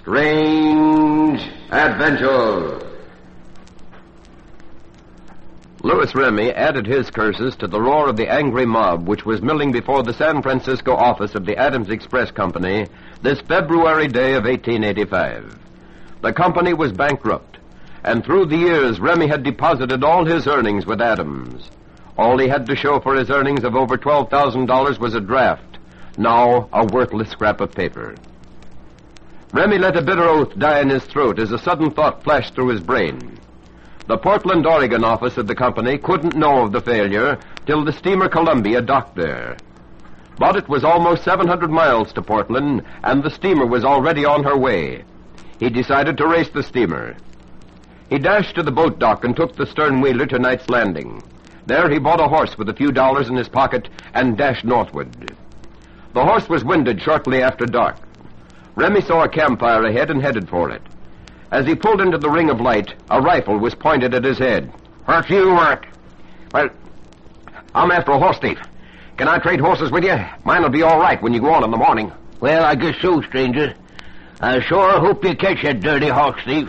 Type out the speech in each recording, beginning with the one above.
Strange Adventure. Louis Remy added his curses to the roar of the angry mob which was milling before the San Francisco office of the Adams Express Company this February day of 1885. The company was bankrupt, and through the years Remy had deposited all his earnings with Adams. All he had to show for his earnings of over $12,000 was a draft, now a worthless scrap of paper. Remy let a bitter oath die in his throat as a sudden thought flashed through his brain. The Portland, Oregon office of the company couldn't know of the failure till the steamer Columbia docked there. But it was almost 700 miles to Portland, and the steamer was already on her way. He decided to race the steamer. He dashed to the boat dock and took the stern wheeler to Knight's Landing. There he bought a horse with a few dollars in his pocket and dashed northward. The horse was winded shortly after dark. Remy saw a campfire ahead and headed for it. As he pulled into the ring of light, a rifle was pointed at his head. What you want? Well, I'm after a horse thief. Can I trade horses with you? Mine'll be all right when you go on in the morning. Well, I guess so, stranger. I sure hope you catch that dirty horse thief.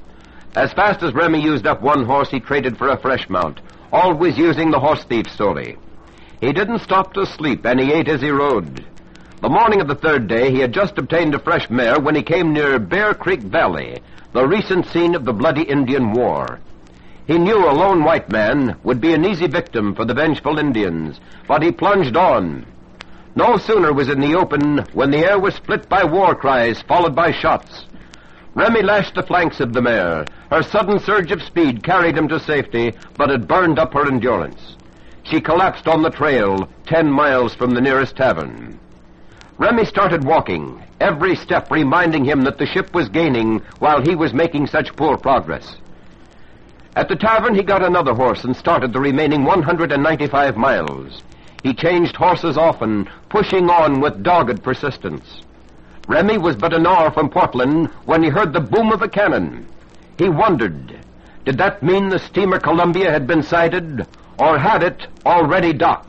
As fast as Remy used up one horse, he traded for a fresh mount, always using the horse thief's story. He didn't stop to sleep, and he ate as he rode. The morning of the third day, he had just obtained a fresh mare when he came near Bear Creek Valley, the recent scene of the bloody Indian War. He knew a lone white man would be an easy victim for the vengeful Indians, but he plunged on. No sooner was in the open when the air was split by war cries, followed by shots. Remy lashed the flanks of the mare. Her sudden surge of speed carried him to safety, but it burned up her endurance. She collapsed on the trail, 10 miles from the nearest tavern. Remy started walking, every step reminding him that the ship was gaining while he was making such poor progress. At the tavern, he got another horse and started the remaining 195 miles. He changed horses often, pushing on with dogged persistence. Remy was but an hour from Portland when he heard the boom of a cannon. He wondered, did that mean the steamer Columbia had been sighted, or had it already docked?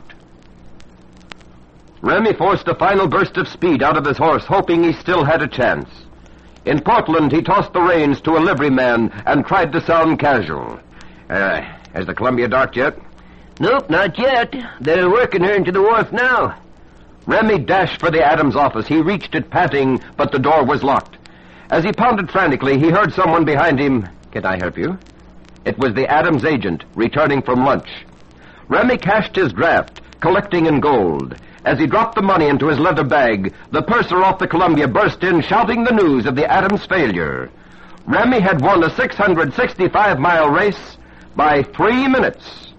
Remy forced a final burst of speed out of his horse, hoping he still had a chance. In Portland, he tossed the reins to a liveryman and tried to sound casual. Has the Columbia docked yet? Nope, not yet. They're working her into the wharf now. Remy dashed for the Adams office. He reached it panting, but the door was locked. As he pounded frantically, he heard someone behind him. "Can I help you?" It was the Adams agent, returning from lunch. Remy cashed his draft, collecting in gold. As he dropped the money into his leather bag, the purser off the Columbia burst in, shouting the news of the Adams failure. Remy had won a 665-mile race by 3 minutes.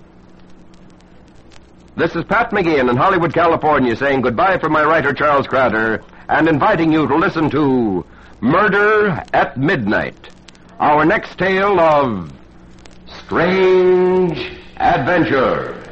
This is Pat McGeehan in Hollywood, California, saying goodbye from my writer, Charles Crowder, and inviting you to listen to Murder at Midnight, our next tale of Strange Adventure.